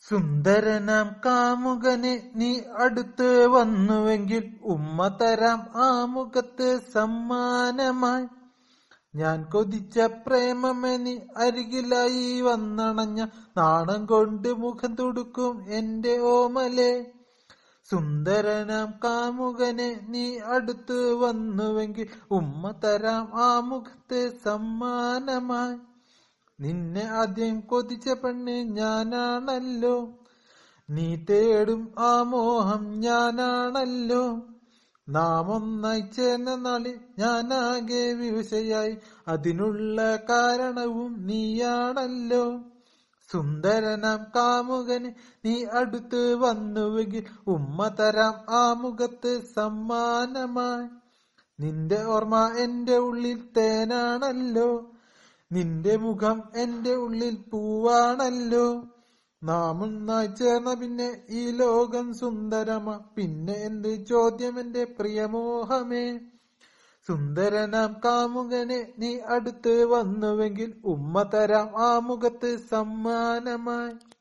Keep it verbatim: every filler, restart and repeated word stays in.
സുന്ദരനാം കാമുകനെ നീ അടുത്ത് വന്നുവെങ്കിൽ ഉമ്മ തരാം ആ മുഖത്ത് സമ്മാനമായി. ഞാൻ കൊതിച്ച പ്രേമമേ നീ അരികിലായി വന്നണഞ്ഞ നാണം കൊണ്ട് മുഖം തുടുക്കും എന്റെ ഓമലെ. സുന്ദരനാം കാമുകനെ നീ അടുത്ത് വന്നുവെങ്കിൽ ഉമ്മ തരാം ആ മുഖത്ത് സമ്മാനമായി. നിന്നെ ആദ്യം കൊതിച്ച പെണ്ണ് ഞാനാണല്ലോ, നീ തേടും ആ മോഹം ഞാനാണല്ലോ. നാം ഒന്നായി ചേർന്ന നാളിൽ ഞാനാകെ വിവശയായി, അതിനുള്ള കാരണവും നീയാണല്ലോ. സുന്ദരനാം കാമുകന് നീ അടുത്ത് വന്നുവെങ്കിൽ ഉമ്മ തരാം ആ മുഖത്ത് സമ്മാനമായി. നിന്റെ ഓർമ്മ എന്റെ ഉള്ളിൽ തേനാണല്ലോ, നിന്റെ മുഖം എന്റെ ഉള്ളിൽ പൂവാണല്ലോ. നാം ഒന്നായി ചേർന്ന പിന്നെ ഈ ലോകം സുന്ദരമാ, പിന്നെ എന്ത് ചോദ്യം എന്റെ പ്രിയമോഹമേ. സുന്ദരനാം കാമുകനെ നീ അടുത്ത് വന്നുവെങ്കിൽ ഉമ്മ തരാം ആ മുഖത്ത് സമ്മാനമായി.